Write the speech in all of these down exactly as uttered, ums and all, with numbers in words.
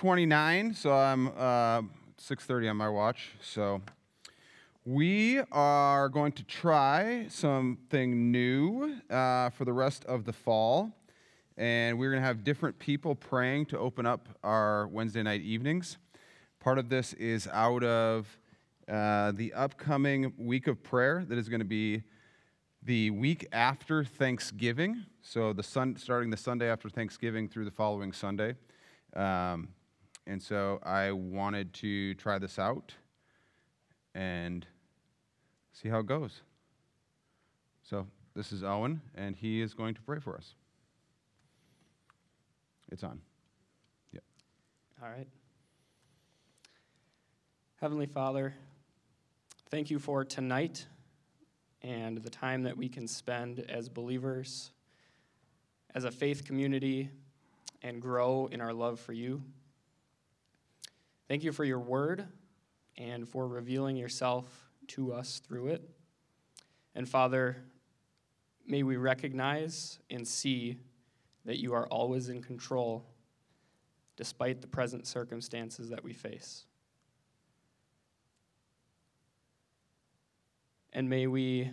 twenty-nine, so I'm uh, six thirty on my watch. So we are going to try something new uh, for the rest of the fall, and we're going to have different people praying to open up our Wednesday night evenings. Part of this is out of uh, the upcoming week of prayer that is going to be the week after Thanksgiving. So the sun, starting the Sunday after Thanksgiving through the following Sunday. Um, and so I wanted to try this out and see how it goes. So this is Owen, and he is going to pray for us. It's on. Yep. All right. Heavenly Father, thank you for tonight and the time that we can spend as believers, as a faith community, and grow in our love for you. Thank you for your word and for revealing yourself to us through it. And Father, may we recognize and see that you are always in control despite the present circumstances that we face. And may we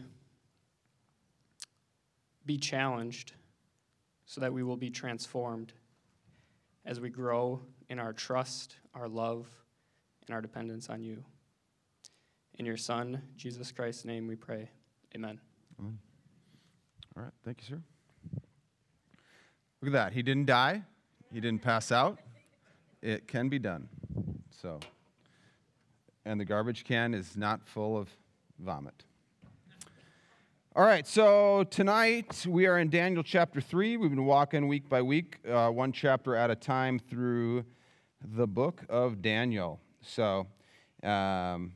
be challenged so that we will be transformed as we grow in our trust, our love, and our dependence on you. In your Son, Jesus Christ's name, we pray. Amen. Amen. All right. Thank you, sir. Look at that. He didn't die. He didn't pass out. It can be done. So, and the garbage can is not full of vomit. All right, so tonight we are in Daniel chapter three. We've been walking week by week, uh, one chapter at a time through the book of Daniel. So um,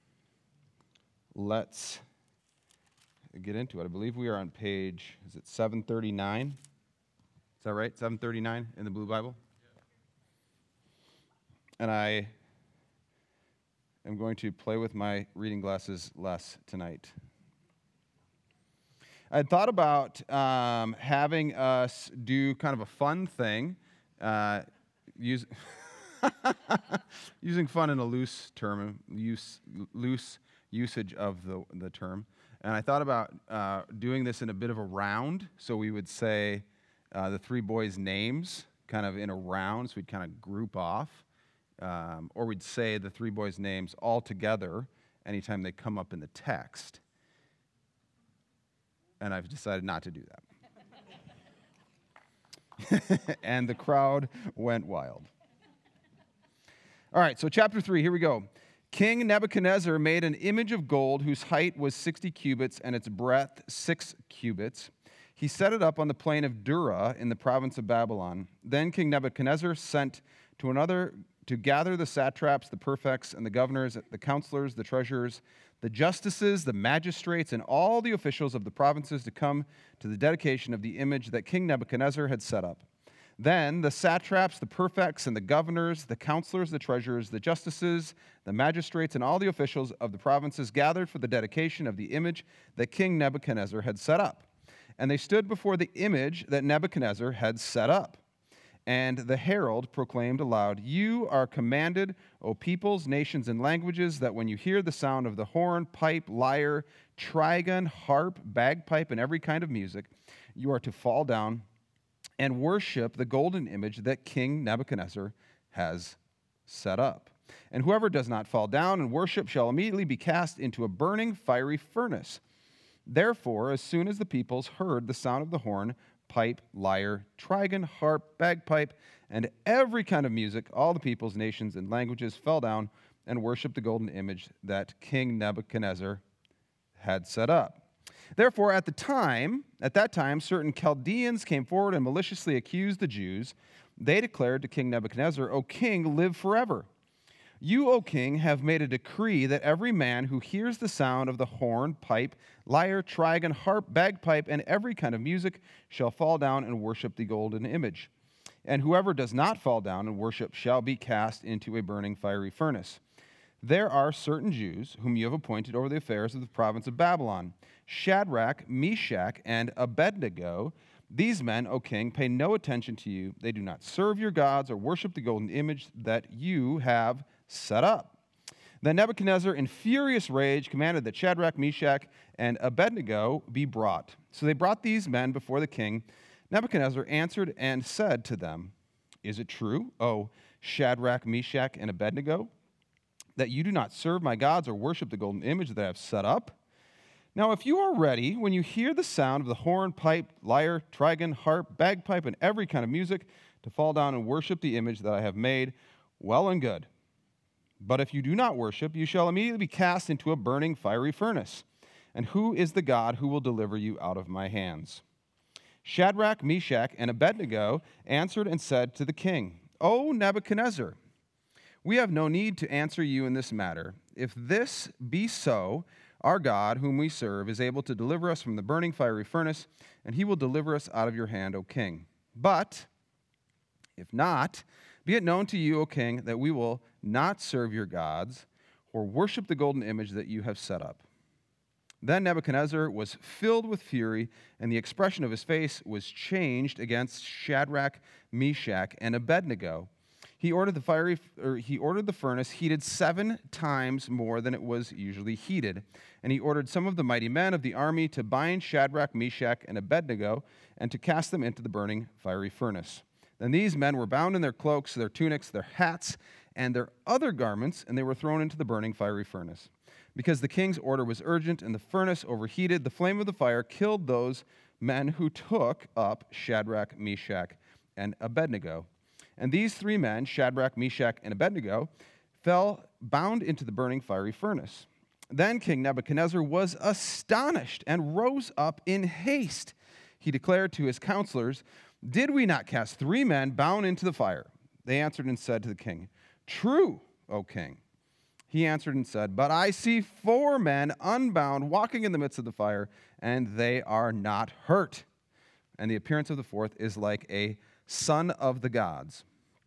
let's get into it. I believe we are on page, is it seven thirty-nine? Is that right? seven thirty-nine in the Blue Bible? And I am going to play with my reading glasses less tonight. I thought about um, having us do kind of a fun thing, uh, use, using fun in a loose term, use, loose usage of the, the term. And I thought about uh, doing this in a bit of a round, so we would say uh, the three boys' names kind of in a round, so we'd kind of group off, um, or we'd say the three boys' names all together anytime they come up in the text. And I've decided not to do that. And the crowd went wild. All right, so chapter three, here we go. King Nebuchadnezzar made an image of gold whose height was sixty cubits and its breadth six cubits. He set it up on the plain of Dura in the province of Babylon. Then King Nebuchadnezzar sent to another to gather the satraps, the prefects, and the governors, the counselors, the treasurers, the justices, the magistrates, and all the officials of the provinces to come to the dedication of the image that King Nebuchadnezzar had set up. Then the satraps, the prefects, and the governors, the counselors, the treasurers, the justices, the magistrates, and all the officials of the provinces gathered for the dedication of the image that King Nebuchadnezzar had set up. And they stood before the image that Nebuchadnezzar had set up. And the herald proclaimed aloud, "You are commanded, O peoples, nations, and languages, that when you hear the sound of the horn, pipe, lyre, trigon, harp, bagpipe, and every kind of music, you are to fall down and worship the golden image that King Nebuchadnezzar has set up. And whoever does not fall down and worship shall immediately be cast into a burning fiery furnace." Therefore, as soon as the peoples heard the sound of the horn, pipe, lyre, trigon, harp, bagpipe, and every kind of music, all the peoples, nations, and languages fell down and worshiped the golden image that King Nebuchadnezzar had set up. Therefore, at the time, at that time, certain Chaldeans came forward and maliciously accused the Jews. They declared to King Nebuchadnezzar, "O king, live forever. You, O king, have made a decree that every man who hears the sound of the horn, pipe, lyre, trigon, harp, bagpipe, and every kind of music shall fall down and worship the golden image. And whoever does not fall down and worship shall be cast into a burning fiery furnace. There are certain Jews whom you have appointed over the affairs of the province of Babylon, Shadrach, Meshach, and Abednego. These men, O king, pay no attention to you. They do not serve your gods or worship the golden image that you have set up." Then Nebuchadnezzar, in furious rage, commanded that Shadrach, Meshach, and Abednego be brought. So they brought these men before the king. Nebuchadnezzar answered and said to them, "Is it true, O Shadrach, Meshach, and Abednego, that you do not serve my gods or worship the golden image that I have set up? Now, if you are ready, when you hear the sound of the horn, pipe, lyre, trigon, harp, bagpipe, and every kind of music, to fall down and worship the image that I have made, well and good. But if you do not worship, you shall immediately be cast into a burning fiery furnace. And who is the God who will deliver you out of my hands?" Shadrach, Meshach, and Abednego answered and said to the king, "O Nebuchadnezzar, we have no need to answer you in this matter. If this be so, our God, whom we serve, is able to deliver us from the burning fiery furnace, and he will deliver us out of your hand, O king. But if not, be it known to you, O king, that we will not serve your gods or worship the golden image that you have set up." Then Nebuchadnezzar was filled with fury, and the expression of his face was changed against Shadrach, Meshach, and Abednego. He ordered the fiery, or he ordered the furnace heated seven times more than it was usually heated, and he ordered some of the mighty men of the army to bind Shadrach, Meshach, and Abednego, and to cast them into the burning fiery furnace. Then these men were bound in their cloaks, their tunics, their hats, and their other garments, and they were thrown into the burning fiery furnace. Because the king's order was urgent and the furnace overheated, the flame of the fire killed those men who took up Shadrach, Meshach, and Abednego. And these three men, Shadrach, Meshach, and Abednego, fell bound into the burning fiery furnace. Then King Nebuchadnezzar was astonished and rose up in haste. He declared to his counselors, "Did we not cast three men bound into the fire?" They answered and said to the king, "True, O king." He answered and said, "But I see four men unbound walking in the midst of the fire, and they are not hurt. And the appearance of the fourth is like a son of the gods."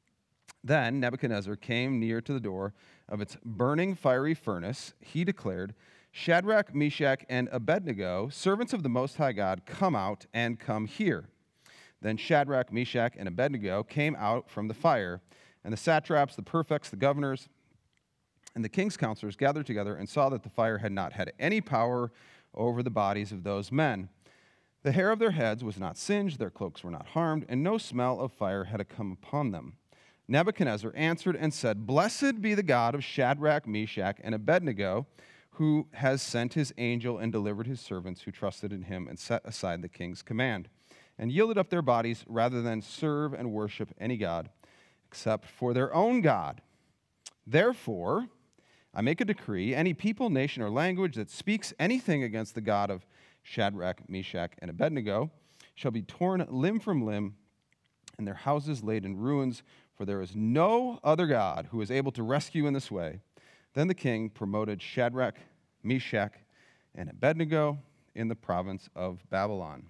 Then Nebuchadnezzar came near to the door of its burning fiery furnace. He declared, "Shadrach, Meshach, and Abednego, servants of the Most High God, come out and come here." Then Shadrach, Meshach, and Abednego came out from the fire, and the satraps, the prefects, the governors, and the king's counselors gathered together and saw that the fire had not had any power over the bodies of those men. The hair of their heads was not singed, their cloaks were not harmed, and no smell of fire had come upon them. Nebuchadnezzar answered and said, "Blessed be the God of Shadrach, Meshach, and Abednego, who has sent his angel and delivered his servants who trusted in him and set aside the king's command, and yielded up their bodies rather than serve and worship any god except for their own God. Therefore, I make a decree, any people, nation, or language that speaks anything against the God of Shadrach, Meshach, and Abednego shall be torn limb from limb, and their houses laid in ruins, for there is no other God who is able to rescue in this way." Then the king promoted Shadrach, Meshach, and Abednego in the province of Babylon.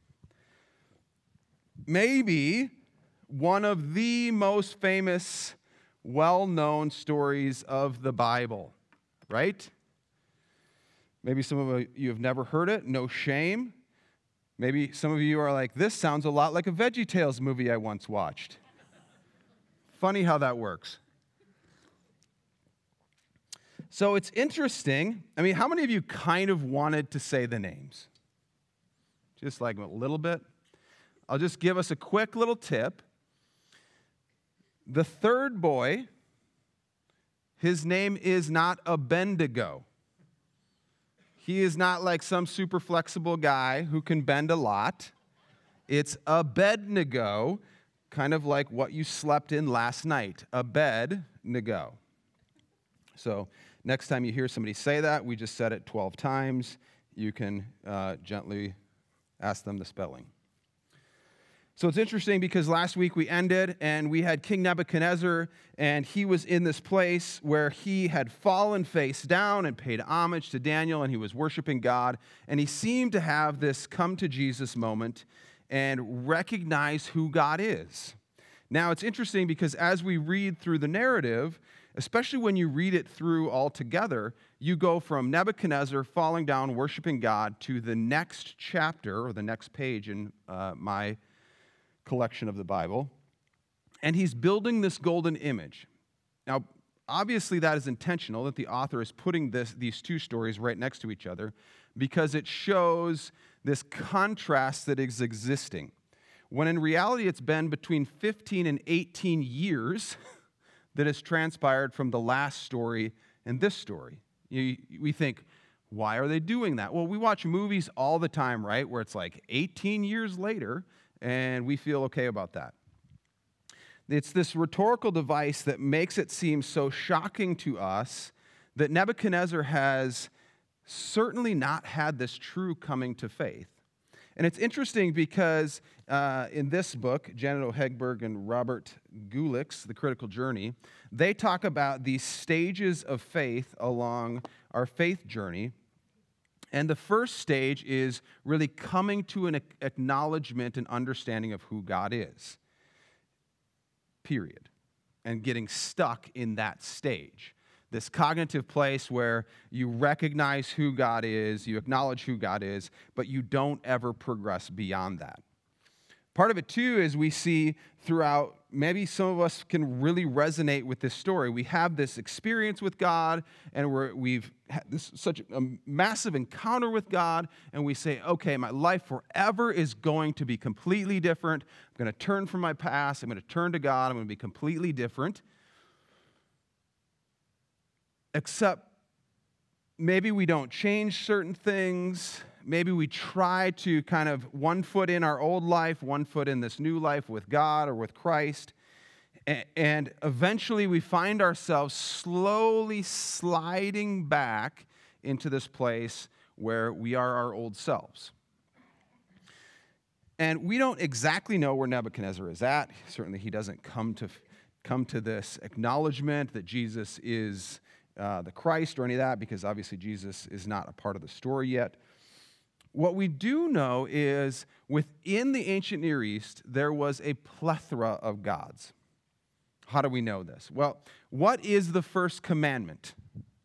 Maybe one of the most famous well-known stories of the Bible, right? Maybe some of you have never heard it. No shame. Maybe some of you are like, "This sounds a lot like a VeggieTales movie I once watched." Funny how that works. So it's interesting. I mean, how many of you kind of wanted to say the names? Just like a little bit. I'll just give us a quick little tip. The third boy, his name is not Abednego. He is not like some super flexible guy who can bend a lot. It's Abednego, kind of like what you slept in last night. Abednego. So next time you hear somebody say that, we just said it twelve times. You can uh, gently ask them the spelling. So it's interesting because last week we ended and we had King Nebuchadnezzar, and he was in this place where he had fallen face down and paid homage to Daniel, and he was worshiping God, and he seemed to have this come to Jesus moment and recognize who God is. Now, it's interesting because as we read through the narrative, especially when you read it through all together, you go from Nebuchadnezzar falling down, worshiping God, to the next chapter, or the next page in uh, my collection of the Bible, and he's building this golden image. Now, obviously that is intentional, that the author is putting this, these two stories right next to each other, because it shows this contrast that is existing, when in reality it's been between fifteen and eighteen years that has transpired from the last story and this story. You, we think, why are they doing that? Well, we watch movies all the time, right, where it's like eighteen years later, and we feel okay about that. It's this rhetorical device that makes it seem so shocking to us that Nebuchadnezzar has certainly not had this true coming to faith. And it's interesting because uh, in this book, Janet O. Hegberg and Robert Gulick's The Critical Journey, they talk about these stages of faith along our faith journey. And the first stage is really coming to an acknowledgement and understanding of who God is, period, and getting stuck in that stage. This cognitive place where you recognize who God is, you acknowledge who God is, but you don't ever progress beyond that. Part of it, too, is we see throughout, maybe some of us can really resonate with this story. We have this experience with God, and we're, we've had this such a massive encounter with God, and we say, okay, my life forever is going to be completely different. I'm going to turn from my past. I'm going to turn to God. I'm going to be completely different. Except maybe we don't change certain things. Maybe we try to kind of one foot in our old life, one foot in this new life with God or with Christ. And eventually we find ourselves slowly sliding back into this place where we are our old selves. And we don't exactly know where Nebuchadnezzar is at. Certainly he doesn't come to, come to this acknowledgement that Jesus is Uh, the Christ or any of that, because obviously Jesus is not a part of the story yet. What we do know is within the ancient Near East, there was a plethora of gods. How do we know this? Well, what is the first commandment?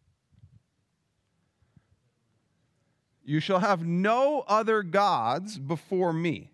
You shall have no other gods before me,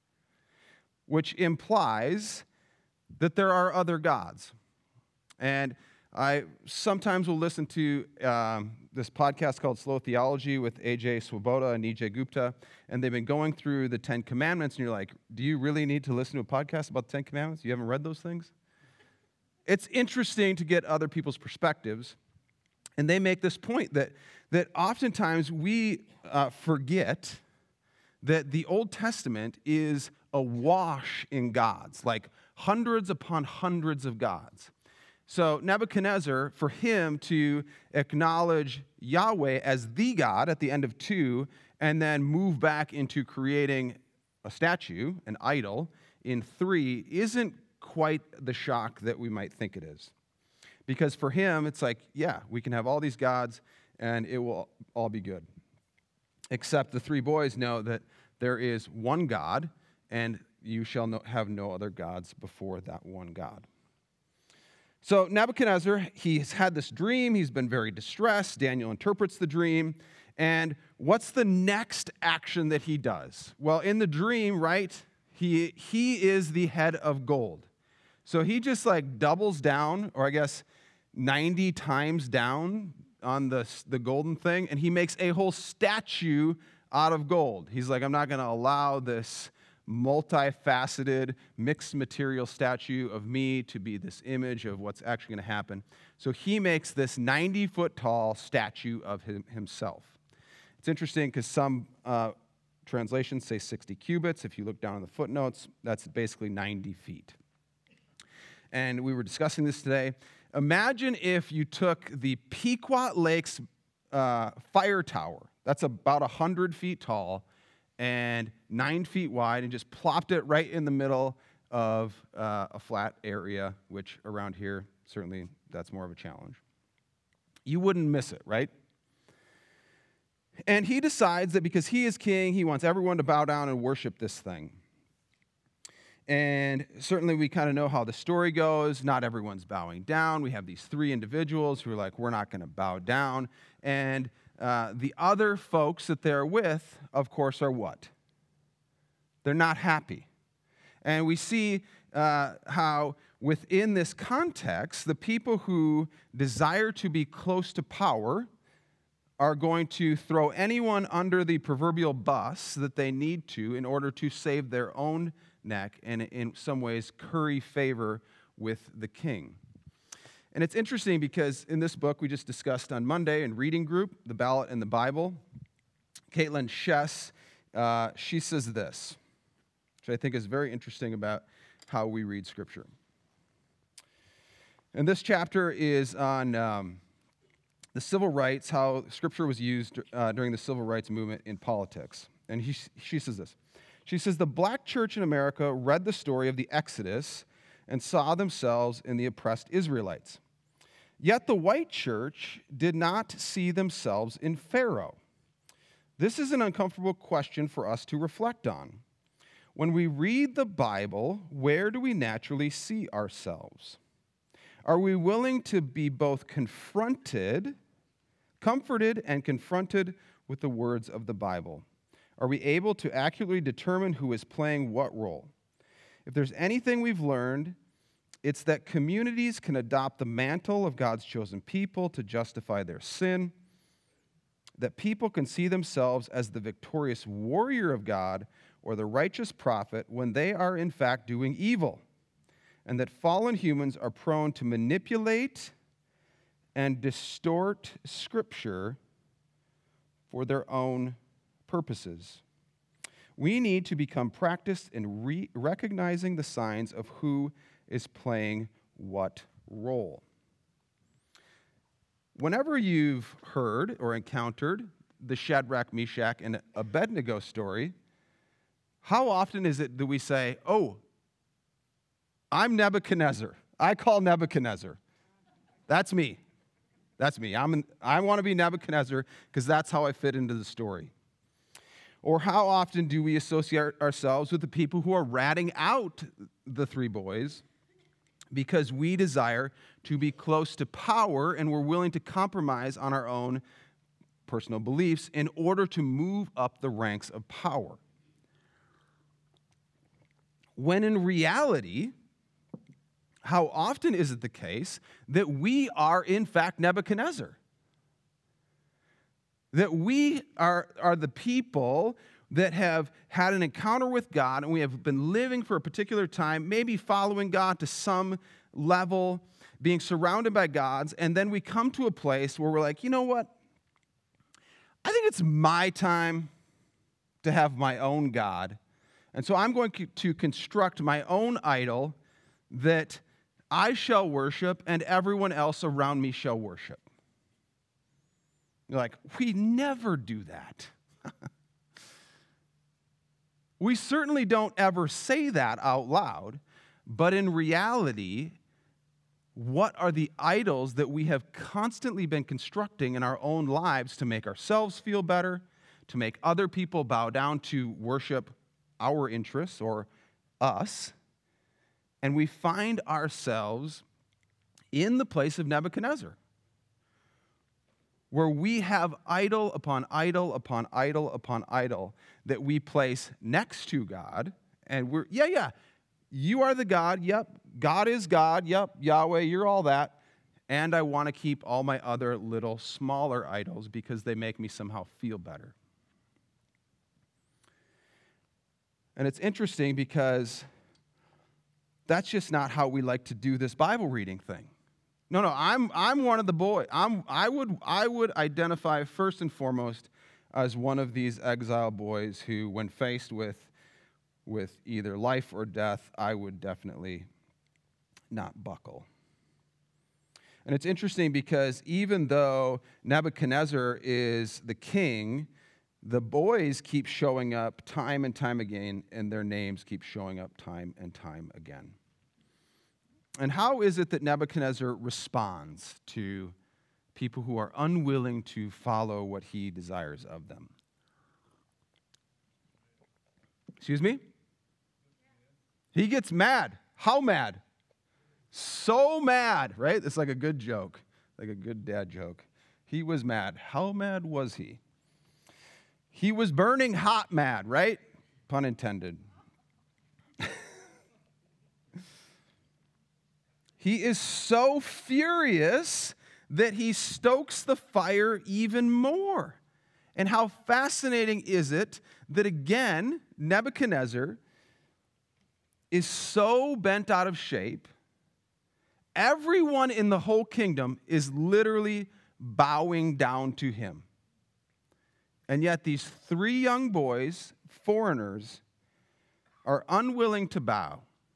which implies that there are other gods. And I sometimes will listen to um, this podcast called Slow Theology with A J Swoboda and E J Gupta, and they've been going through the Ten Commandments, and you're like, do you really need to listen to a podcast about the Ten Commandments? You haven't read those things? It's interesting to get other people's perspectives, and they make this point that, that oftentimes we uh, forget that the Old Testament is awash in gods, like hundreds upon hundreds of gods. So Nebuchadnezzar, for him to acknowledge Yahweh as the God at the end of two, and then move back into creating a statue, an idol, in three, isn't quite the shock that we might think it is. Because for him, it's like, yeah, we can have all these gods, and it will all be good. Except the three boys know that there is one God, and you shall no, have no other gods before that one God. So Nebuchadnezzar, he's had this dream. He's been very distressed. Daniel interprets the dream. And what's the next action that he does? Well, in the dream, right, he, he is the head of gold. So he just like doubles down, or I guess ninety times down on the, the golden thing, and he makes a whole statue out of gold. He's like, I'm not going to allow this multifaceted, mixed material statue of me to be this image of what's actually going to happen. So he makes this ninety-foot tall statue of him, himself. It's interesting because some uh, translations say sixty cubits. If you look down in the footnotes, that's basically ninety feet. And we were discussing this today. Imagine if you took the Pequot Lakes uh, fire tower. That's about one hundred feet tall and nine feet wide, and just plopped it right in the middle of uh, a flat area, which around here, certainly that's more of a challenge. You wouldn't miss it, right? And he decides that because he is king, he wants everyone to bow down and worship this thing. And certainly we kind of know how the story goes. Not everyone's bowing down. We have these three individuals who are like, we're not going to bow down. And uh, the other folks that they're with, of course, are what? They're not happy. And we see uh, how within this context, the people who desire to be close to power are going to throw anyone under the proverbial bus that they need to in order to save their own neck and in some ways curry favor with the king. And it's interesting because in this book we just discussed on Monday in reading group, The Ballot and the Bible, Caitlin Chess, uh, she says this, which I think is very interesting about how we read Scripture. And this chapter is on um, the civil rights, how Scripture was used uh, during the civil rights movement in politics. And he, she says this. She says, the black church in America read the story of the Exodus and saw themselves in the oppressed Israelites. Yet the white church did not see themselves in Pharaoh. This is an uncomfortable question for us to reflect on. When we read the Bible, where do we naturally see ourselves? Are we willing to be both confronted, comforted, and confronted with the words of the Bible? Are we able to accurately determine who is playing what role? If there's anything we've learned, it's that communities can adopt the mantle of God's chosen people to justify their sin, that people can see themselves as the victorious warrior of God or the righteous prophet when they are in fact doing evil, and that fallen humans are prone to manipulate and distort Scripture for their own purposes. We need to become practiced in re- recognizing the signs of who is playing what role. Whenever you've heard or encountered the Shadrach, Meshach, and Abednego story, how often is it that we say, oh, I'm Nebuchadnezzar. I call Nebuchadnezzar. That's me. That's me. I'm an, I want to be Nebuchadnezzar because that's how I fit into the story. Or how often do we associate ourselves with the people who are ratting out the three boys because we desire to be close to power and we're willing to compromise on our own personal beliefs in order to move up the ranks of power? When in reality, how often is it the case that we are in fact Nebuchadnezzar? That we are, are the people that have had an encounter with God and we have been living for a particular time, maybe following God to some level, being surrounded by God's, and then we come to a place where we're like, you know what? I think it's my time to have my own God. And so I'm going to construct my own idol that I shall worship and everyone else around me shall worship. You're like, we never do that. We certainly don't ever say that out loud, but in reality, what are the idols that we have constantly been constructing in our own lives to make ourselves feel better, to make other people bow down to worship our interests or us? And we find ourselves in the place of Nebuchadnezzar, where we have idol upon idol upon idol upon idol that we place next to God. And we're, yeah, yeah, you are the God. Yep, God is God. Yep, Yahweh, you're all that. And I want to keep all my other little smaller idols because they make me somehow feel better. And it's interesting because that's just not how we like to do this Bible reading thing. No, no, I'm I'm one of the boys. I'm I would I would identify first and foremost as one of these exile boys who, when faced with with either life or death, I would definitely not buckle. And it's interesting because even though Nebuchadnezzar is the king, the boys keep showing up time and time again, and their names keep showing up time and time again. And how is it that Nebuchadnezzar responds to people who are unwilling to follow what he desires of them? Excuse me? He gets mad. How mad? So mad, right? It's like a good joke, like a good dad joke. He was mad. How mad was he? He was burning hot mad, right? Pun intended. He is so furious that he stokes the fire even more. And how fascinating is it that, again, Nebuchadnezzar is so bent out of shape, everyone in the whole kingdom is literally bowing down to him. And yet these three young boys, foreigners, are unwilling to bow.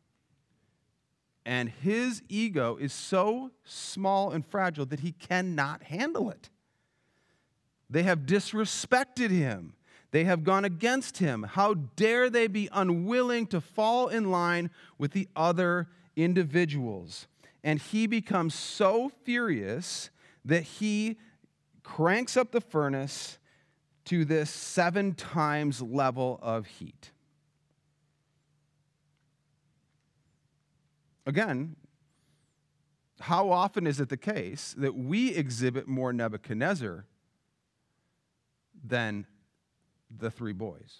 And his ego is so small and fragile that he cannot handle it. They have disrespected him. They have gone against him. How dare they be unwilling to fall in line with the other individuals? And he becomes so furious that he cranks up the furnace to this seven times level of heat. Again, how often is it the case that we exhibit more Nebuchadnezzar than the three boys?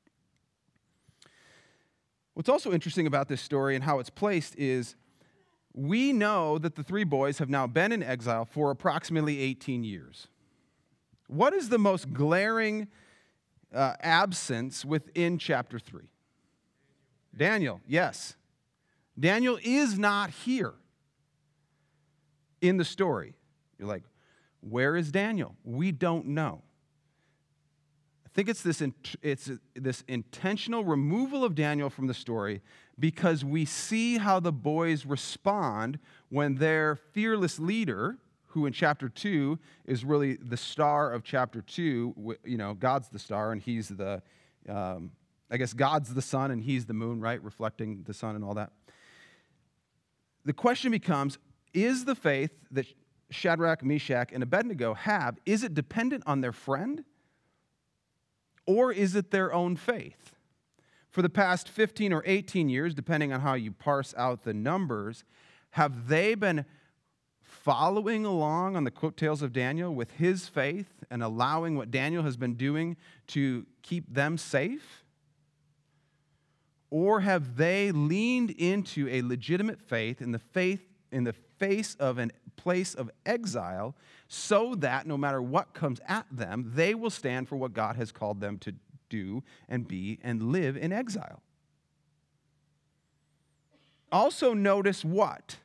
What's also interesting about this story and how it's placed is we know that the three boys have now been in exile for approximately eighteen years. What is the most glaring uh, absence within chapter three? Daniel, yes. Daniel is not here in the story. You're like, where is Daniel? We don't know. I think it's this, it's this intentional removal of Daniel from the story because we see how the boys respond when their fearless leader, who in chapter two is really the star of chapter two, you know, God's the star and he's the, um, I guess God's the sun and he's the moon, right? Reflecting the sun and all that. The question becomes, is the faith that Shadrach, Meshach, and Abednego have, is it dependent on their friend? Or is it their own faith? For the past fifteen or eighteen years, depending on how you parse out the numbers, have they been following along on the coattails of Daniel with his faith and allowing what Daniel has been doing to keep them safe? Or have they leaned into a legitimate faith in the faith in the face of a place of exile so that no matter what comes at them, they will stand for what God has called them to do and be and live in exile? Also notice what?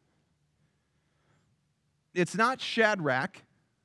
It's not Shadrach,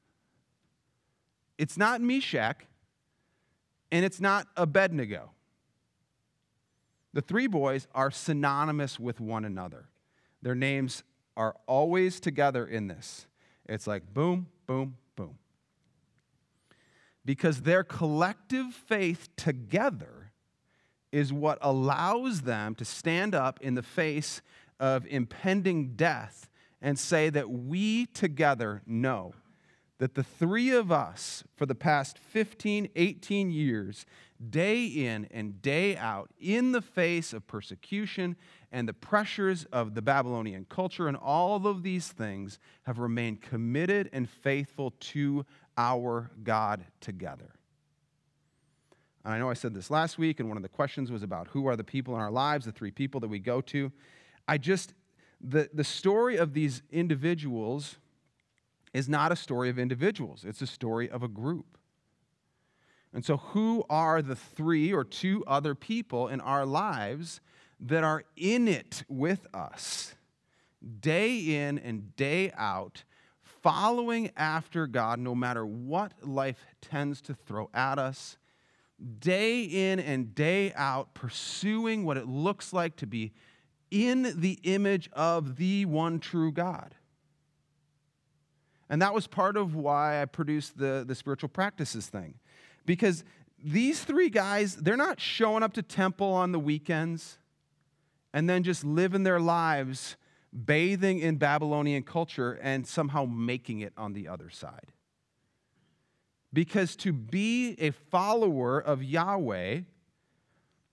it's not Meshach, and it's not Abednego. The three boys are synonymous with one another. Their names are always together in this. It's like boom, boom, boom. Because their collective faith together is what allows them to stand up in the face of impending death and say that we together know that the three of us for the past fifteen, eighteen years, day in and day out, in the face of persecution and the pressures of the Babylonian culture and all of these things, have remained committed and faithful to our God together. And I know I said this last week, and one of the questions was about who are the people in our lives, the three people that we go to. I just, the, the story of these individuals is not a story of individuals. It's a story of a group. And so who are the three or two other people in our lives that are in it with us, day in and day out, following after God no matter what life tends to throw at us, day in and day out, pursuing what it looks like to be in the image of the one true God? And that was part of why I produced the, the spiritual practices thing. Because these three guys, they're not showing up to temple on the weekends and then just living their lives bathing in Babylonian culture and somehow making it on the other side. Because to be a follower of Yahweh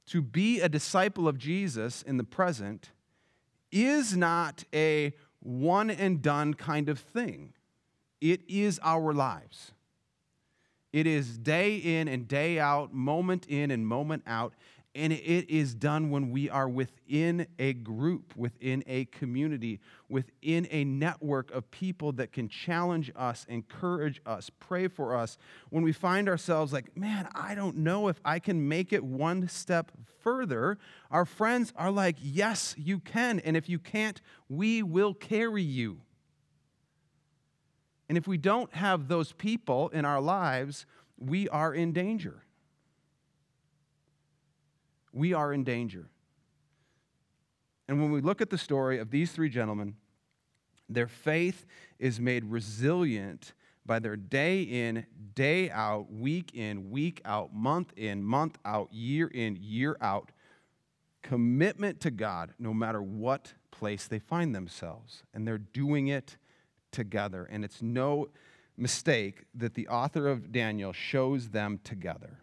to be a disciple of Jesus in the present is not a one and done kind of thing. It is our lives. It is day in and day out, moment in and moment out, and it is done when we are within a group, within a community, within a network of people that can challenge us, encourage us, pray for us. When we find ourselves like, man, I don't know if I can make it one step further, our friends are like, yes, you can. And if you can't, we will carry you. And if we don't have those people in our lives, we are in danger. We are in danger. And when we look at the story of these three gentlemen, their faith is made resilient by their day in, day out, week in, week out, month in, month out, year in, year out, commitment to God no matter what place they find themselves. And they're doing it together. And it's no mistake that the author of Daniel shows them together.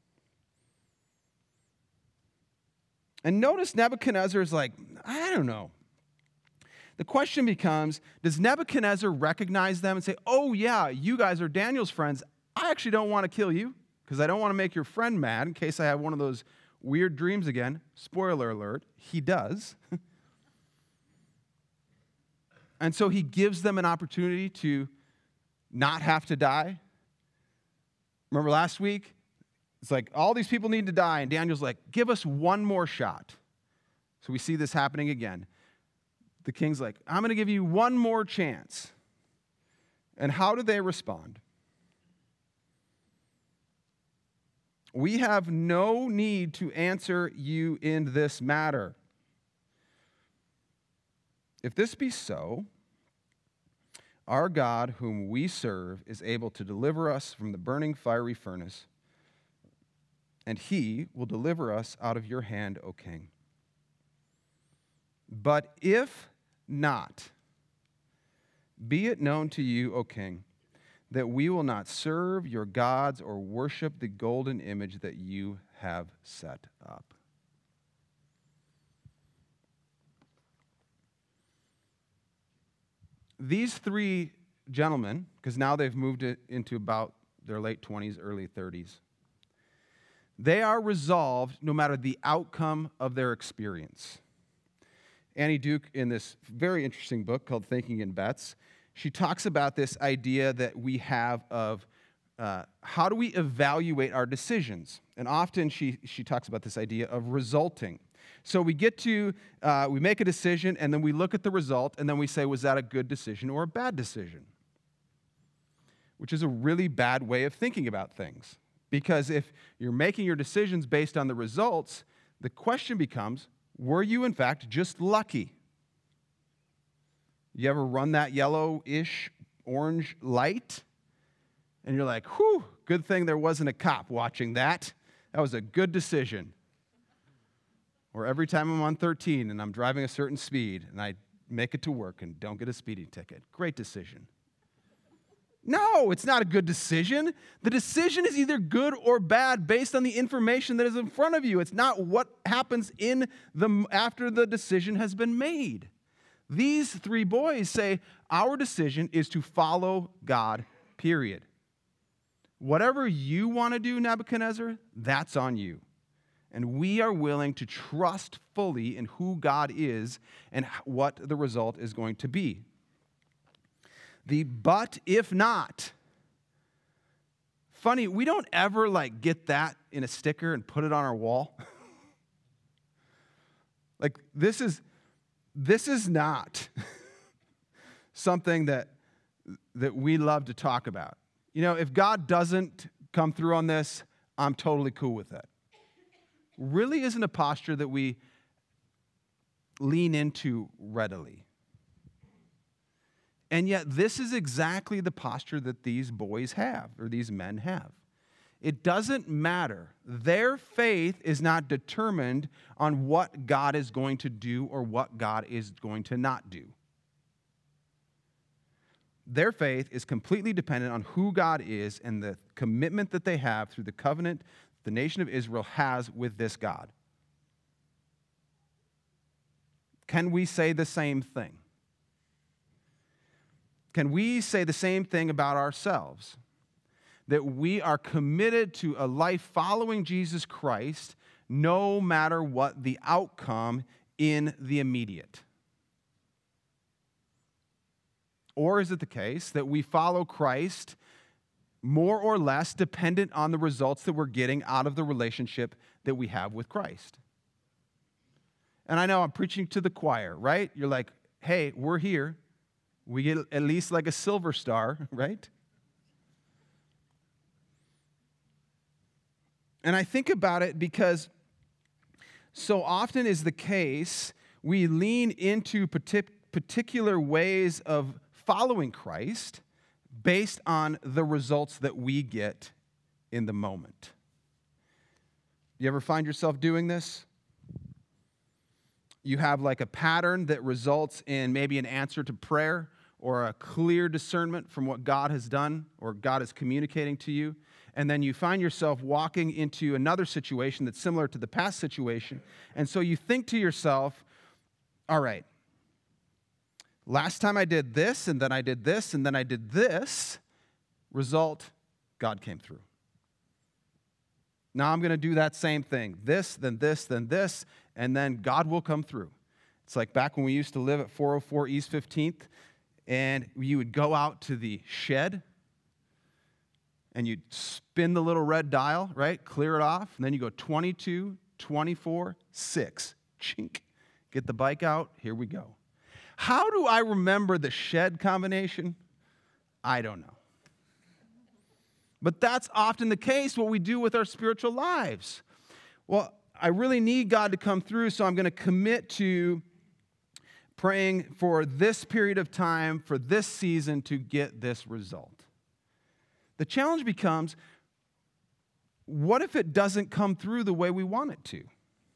And notice Nebuchadnezzar is like, I don't know. The question becomes, does Nebuchadnezzar recognize them and say, oh yeah, you guys are Daniel's friends. I actually don't want to kill you because I don't want to make your friend mad in case I have one of those weird dreams again. Spoiler alert, he does. And so he gives them an opportunity to not have to die. Remember last week? It's like all these people need to die, and Daniel's like, give us one more shot. So we see this happening again. The king's like, I'm going to give you one more chance. And how do they respond? We have no need to answer you in this matter. If this be so, our God, whom we serve, is able to deliver us from the burning fiery furnace, and he will deliver us out of your hand, O king. But if not, be it known to you, O king, that we will not serve your gods or worship the golden image that you have set up. These three gentlemen, because now they've moved it into about their late twenties, early thirties, they are resolved no matter the outcome of their experience. Annie Duke, in this very interesting book called Thinking in Bets, she talks about this idea that we have of uh, how do we evaluate our decisions? And often she, she talks about this idea of resulting. So we get to, uh, we make a decision, and then we look at the result, and then we say, was that a good decision or a bad decision? Which is a really bad way of thinking about things. Because if you're making your decisions based on the results, the question becomes, were you in fact just lucky? You ever run that yellow-ish orange light? And you're like, whew, good thing there wasn't a cop watching that. That was a good decision. Or every time I'm on thirteen and I'm driving a certain speed and I make it to work and don't get a speeding ticket. Great decision. No, it's not a good decision. The decision is either good or bad based on the information that is in front of you. It's not what happens in the after the decision has been made. These three boys say, our decision is to follow God, period. Whatever you want to do, Nebuchadnezzar, that's on you. And we are willing to trust fully in who God is and what the result is going to be. The but if not. Funny, we don't ever like get that in a sticker and put it on our wall. Like this is this is not something that that we love to talk about. You know, if God doesn't come through on this, I'm totally cool with that. Really isn't a posture that we lean into readily. And yet this is exactly the posture that these boys have, or these men have. It doesn't matter. Their faith is not determined on what God is going to do or what God is going to not do. Their faith is completely dependent on who God is and the commitment that they have through the covenant the nation of Israel has with this God. Can we say the same thing? Can we say the same thing about ourselves? That we are committed to a life following Jesus Christ no matter what the outcome in the immediate? Or is it the case that we follow Christ more or less dependent on the results that we're getting out of the relationship that we have with Christ? And I know I'm preaching to the choir, right? You're like, hey, we're here. We get at least like a silver star, right? And I think about it because so often is the case, we lean into particular ways of following Christ based on the results that we get in the moment. You ever find yourself doing this? You have like a pattern that results in maybe an answer to prayer or a clear discernment from what God has done or God is communicating to you. And then you find yourself walking into another situation that's similar to the past situation. And so you think to yourself, all right, last time I did this, and then I did this, and then I did this. Result, God came through. Now I'm going to do that same thing. This, then this, then this, and then God will come through. It's like back when we used to live at four oh four East fifteenth, and you would go out to the shed, and you'd spin the little red dial, right? Clear it off, and then you go twenty-two, twenty-four, six. Chink. Get the bike out. Here we go. How do I remember the shed combination? I don't know. But that's often the case, what we do with our spiritual lives. Well, I really need God to come through, so I'm going to commit to praying for this period of time, for this season, to get this result. The challenge becomes, what if it doesn't come through the way we want it to?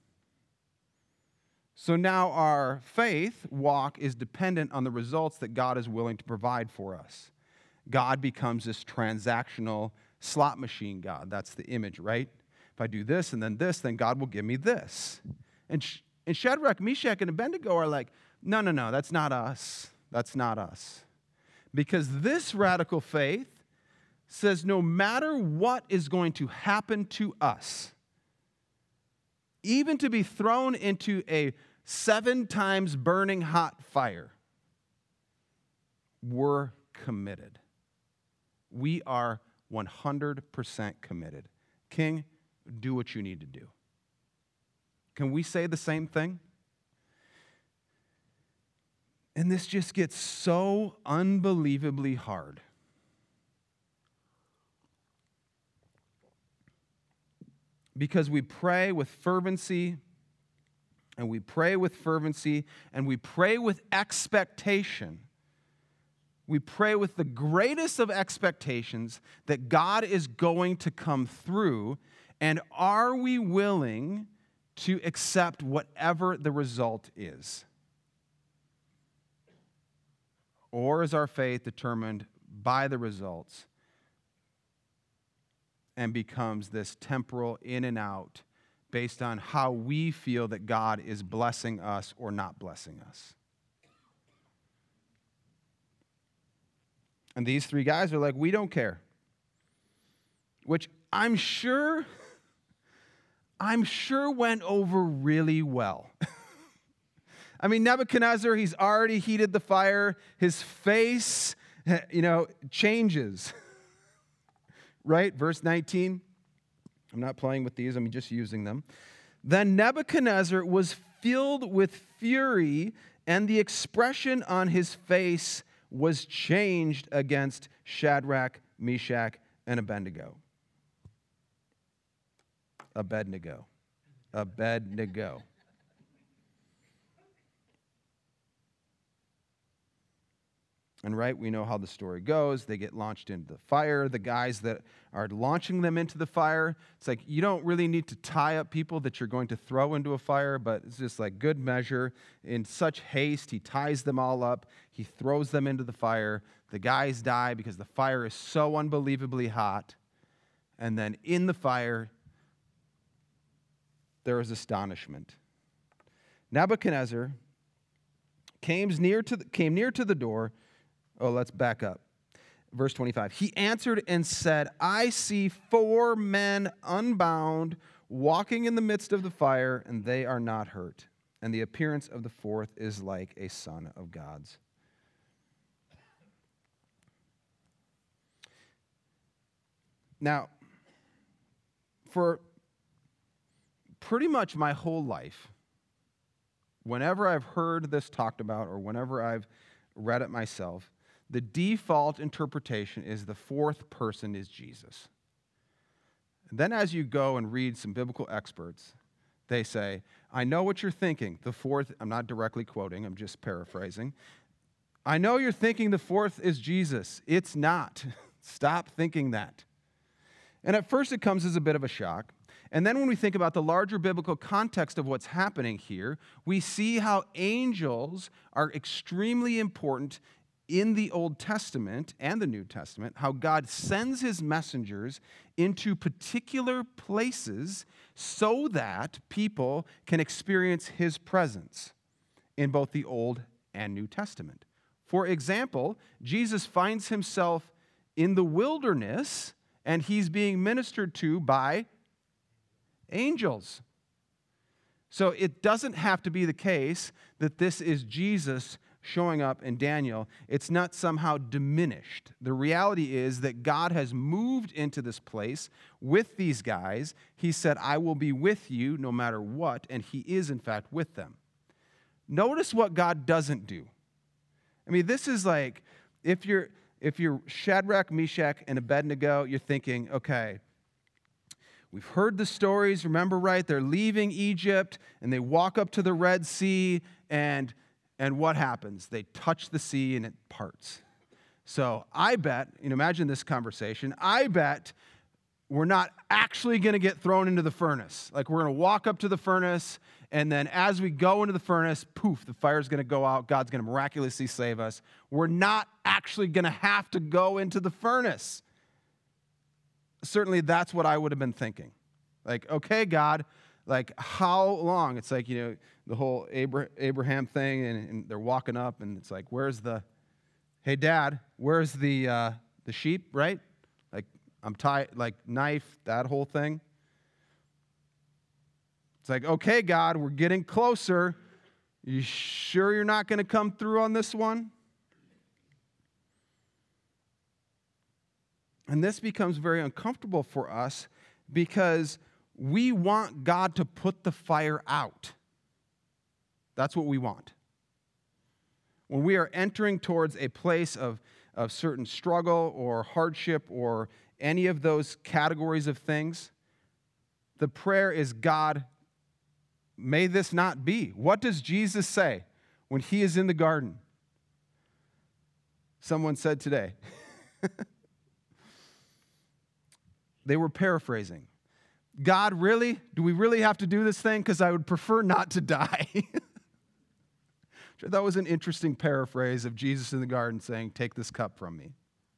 So now our faith walk is dependent on the results that God is willing to provide for us. God becomes this transactional slot machine God. That's the image, right? If I do this and then this, then God will give me this. And, Sh- and Shadrach, Meshach, and Abednego are like, no, no, no, that's not us. That's not us. Because this radical faith says no matter what is going to happen to us, even to be thrown into a seven times burning hot fire, we're committed. We are one hundred percent committed. King, do what you need to do. Can we say the same thing? And this just gets so unbelievably hard. Because we pray with fervency, and we pray with fervency, and we pray with expectation. We pray with the greatest of expectations that God is going to come through, and are we willing to accept whatever the result is? Or is our faith determined by the results and becomes this temporal in and out based on how we feel that God is blessing us or not blessing us? And these three guys are like, we don't care. Which I'm sure, I'm sure went over really well. I mean, Nebuchadnezzar, he's already heated the fire. His face, you know, changes. Right? Verse nineteen. I'm not playing with these, I'm just using them. Then Nebuchadnezzar was filled with fury, and the expression on his face was changed against Shadrach, Meshach, and Abednego. Abednego. Abednego. And right, we know how the story goes. They get launched into the fire. The guys that are launching them into the fire, it's like you don't really need to tie up people that you're going to throw into a fire, but it's just like good measure. In such haste, he ties them all up. He throws them into the fire. The guys die because the fire is so unbelievably hot. And then in the fire, there is astonishment. Nebuchadnezzar came near to the, came near to the door. Oh, let's back up. Verse twenty-five. He answered and said, I see four men unbound walking in the midst of the fire, and they are not hurt. And the appearance of the fourth is like a son of God's. Now, for pretty much my whole life, whenever I've heard this talked about or whenever I've read it myself, the default interpretation is the fourth person is Jesus. And then as you go and read some biblical experts, they say, I know what you're thinking. The fourth, I'm not directly quoting, I'm just paraphrasing. I know you're thinking the fourth is Jesus. It's not. Stop thinking that. And at first it comes as a bit of a shock. And then when we think about the larger biblical context of what's happening here, we see how angels are extremely important in the Old Testament and the New Testament, how God sends his messengers into particular places so that people can experience his presence in both the Old and New Testament. For example, Jesus finds himself in the wilderness and he's being ministered to by angels. So it doesn't have to be the case that this is Jesus showing up in Daniel. It's not somehow diminished. The reality is that God has moved into this place with these guys. He said, I will be with you no matter what, and he is in fact with them. Notice what God doesn't do. I mean, this is like, if you're if you're Shadrach, Meshach, and Abednego, you're thinking, okay, we've heard the stories, remember, right? They're leaving Egypt, and they walk up to the Red Sea, and, and what happens? They touch the sea, and it parts. So I bet, you know, imagine this conversation, I bet we're not actually going to get thrown into the furnace. Like, we're going to walk up to the furnace, and then as we go into the furnace, poof, the fire's going to go out. God's going to miraculously save us. We're not actually going to have to go into the furnace. Certainly, that's what I would have been thinking. Like, okay, God, like, how long? It's like, you know, the whole Abraham thing, and, and they're walking up, and it's like, where's the, hey, Dad, where's the uh, the sheep, right? Like, I'm tied, like, knife, that whole thing. It's like, okay, God, we're getting closer. You sure you're not going to come through on this one? And this becomes very uncomfortable for us because we want God to put the fire out. That's what we want. When we are entering towards a place of, of certain struggle or hardship or any of those categories of things, the prayer is, God, may this not be. What does Jesus say when he is in the garden? Someone said today. They were paraphrasing. God, really? Do we really have to do this thing? Because I would prefer not to die. That was an interesting paraphrase of Jesus in the garden saying, take this cup from me.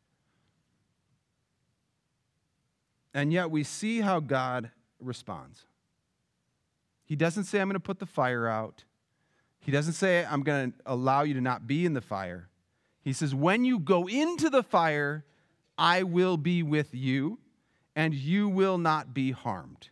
And yet we see how God responds. He doesn't say, I'm going to put the fire out. He doesn't say, I'm going to allow you to not be in the fire. He says, when you go into the fire, I will be with you, and you will not be harmed.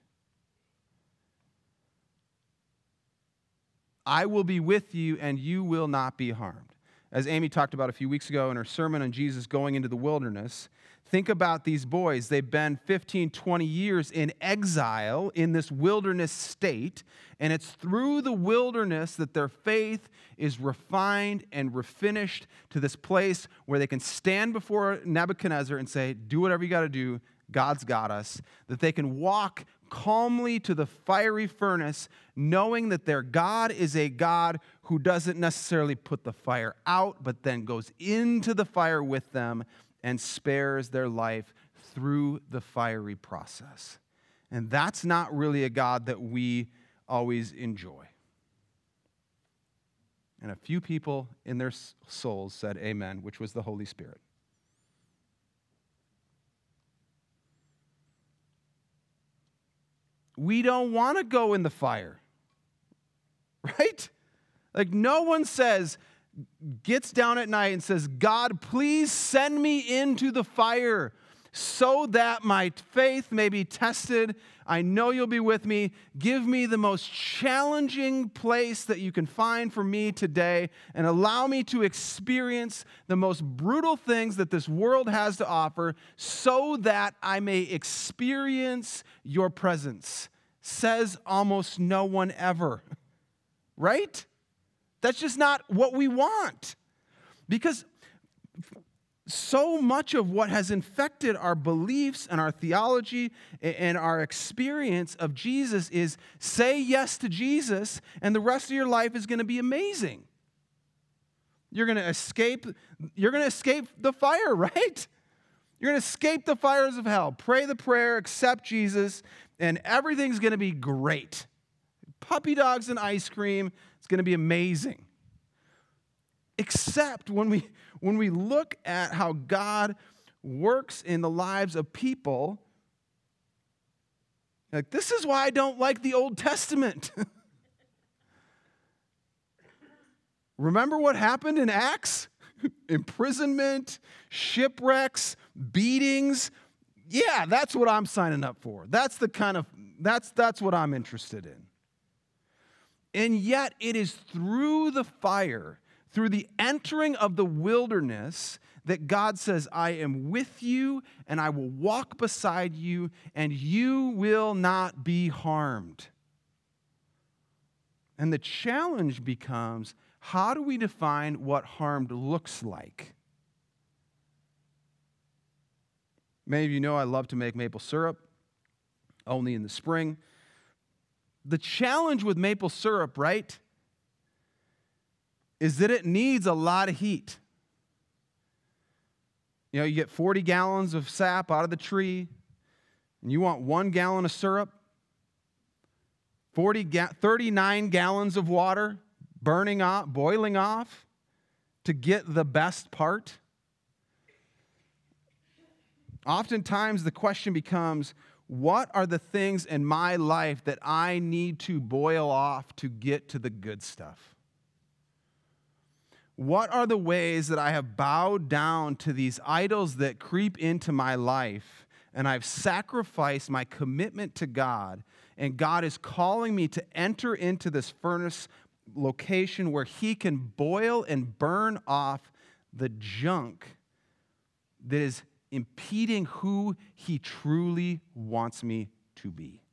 I will be with you, and you will not be harmed. As Amy talked about a few weeks ago in her sermon on Jesus going into the wilderness, think about these boys. They've been fifteen, twenty years in exile in this wilderness state, and it's through the wilderness that their faith is refined and refinished to this place where they can stand before Nebuchadnezzar and say, do whatever you got to do, God's got us, that they can walk calmly to the fiery furnace, knowing that their God is a God who doesn't necessarily put the fire out, but then goes into the fire with them and spares their life through the fiery process. And that's not really a God that we always enjoy. And a few people in their souls said amen, which was the Holy Spirit. We don't want to go in the fire, right? Like, no one says, gets down at night and says, God, please send me into the fire so that my faith may be tested. I know you'll be with me. Give me the most challenging place that you can find for me today and allow me to experience the most brutal things that this world has to offer so that I may experience your presence. Says almost no one ever. Right? That's just not what we want. Because so much of what has infected our beliefs and our theology and our experience of Jesus is say yes to Jesus and the rest of your life is going to be amazing. You're going to escape, you're going to escape the fire, right? You're going to escape the fires of hell. Pray the prayer, accept Jesus, and everything's going to be great. Puppy dogs and ice cream, it's going to be amazing. Except when we when we look at how God works in the lives of people, like, this is why I don't like the Old Testament. Remember what happened in Acts? Imprisonment, shipwrecks, beatings. Yeah, that's what I'm signing up for. That's the kind of, that's, that's what I'm interested in. And yet it is through the fire, through the entering of the wilderness, that God says, I am with you and I will walk beside you and you will not be harmed. And the challenge becomes, how do we define what harmed looks like? Many of you know I love to make maple syrup, only in the spring. The challenge with maple syrup, right, is that it needs a lot of heat. You know, you get forty gallons of sap out of the tree, and you want one gallon of syrup, forty, thirty-nine gallons of water burning off, boiling off to get the best part. Oftentimes the question becomes, what are the things in my life that I need to boil off to get to the good stuff? What are the ways that I have bowed down to these idols that creep into my life, and I've sacrificed my commitment to God, and God is calling me to enter into this furnace location where He can boil and burn off the junk that is impeding who He truly wants me to be?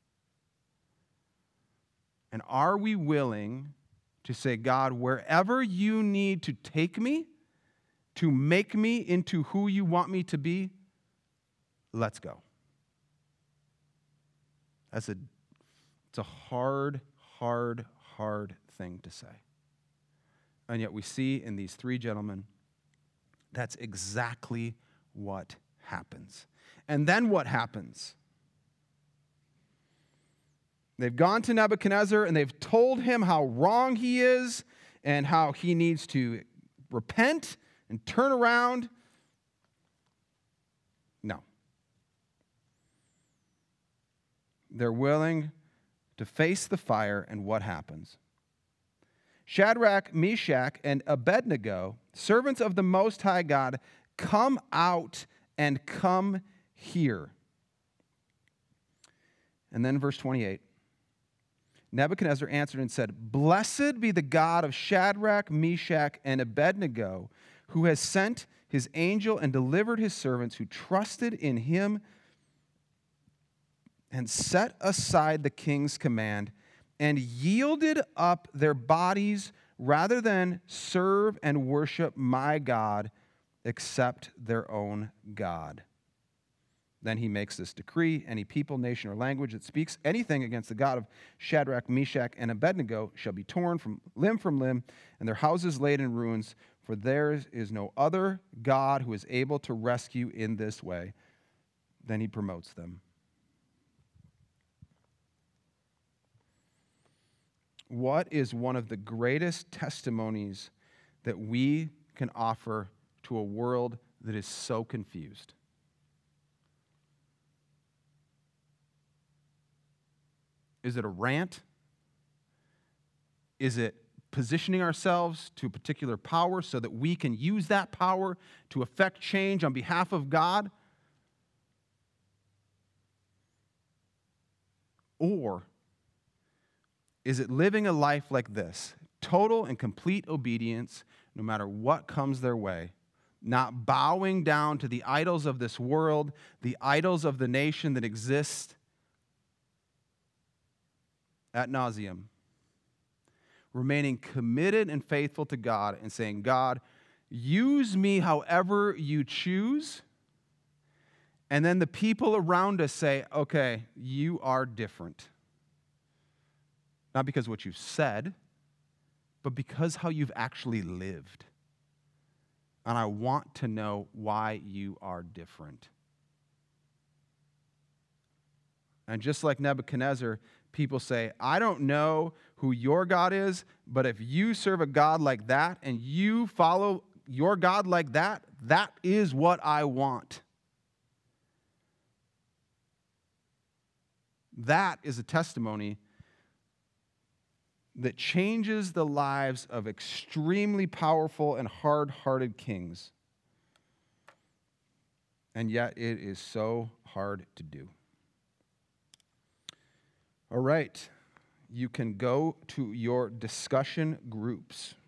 And are we willing to say, God, wherever you need to take me to make me into who you want me to be, let's go. That's a, it's a hard, hard, hard thing to say. And yet we see in these three gentlemen, that's exactly what happens. And then what happens? They've gone to Nebuchadnezzar and they've told him how wrong he is and how he needs to repent and turn around. No. They're willing to face the fire, and what happens? Shadrach, Meshach, and Abednego, servants of the Most High God, come out and come here. And then verse twenty-eight. Nebuchadnezzar answered and said, Blessed be the God of Shadrach, Meshach, and Abednego, who has sent his angel and delivered his servants who trusted in him and set aside the king's command and yielded up their bodies rather than serve and worship my God except their own God. Then he makes this decree: any people, nation, or language that speaks anything against the God of Shadrach, Meshach, and Abednego shall be torn from limb from limb, and their houses laid in ruins, for there is no other God who is able to rescue in this way. Then he promotes them. What is one of the greatest testimonies that we can offer to a world that is so confused? Is it a rant? Is it positioning ourselves to a particular power so that we can use that power to affect change on behalf of God? Or is it living a life like this, total and complete obedience no matter what comes their way, not bowing down to the idols of this world, the idols of the nation that exist ad nauseum, remaining committed and faithful to God and saying, God, use me however you choose. And then the people around us say, okay, you are different. Not because of what you've said, but because how you've actually lived. And I want to know why you are different. And just like Nebuchadnezzar, people say, I don't know who your God is, but if you serve a God like that and you follow your God like that, that is what I want. That is a testimony that changes the lives of extremely powerful and hard-hearted kings. And yet it is so hard to do. All right, you can go to your discussion groups.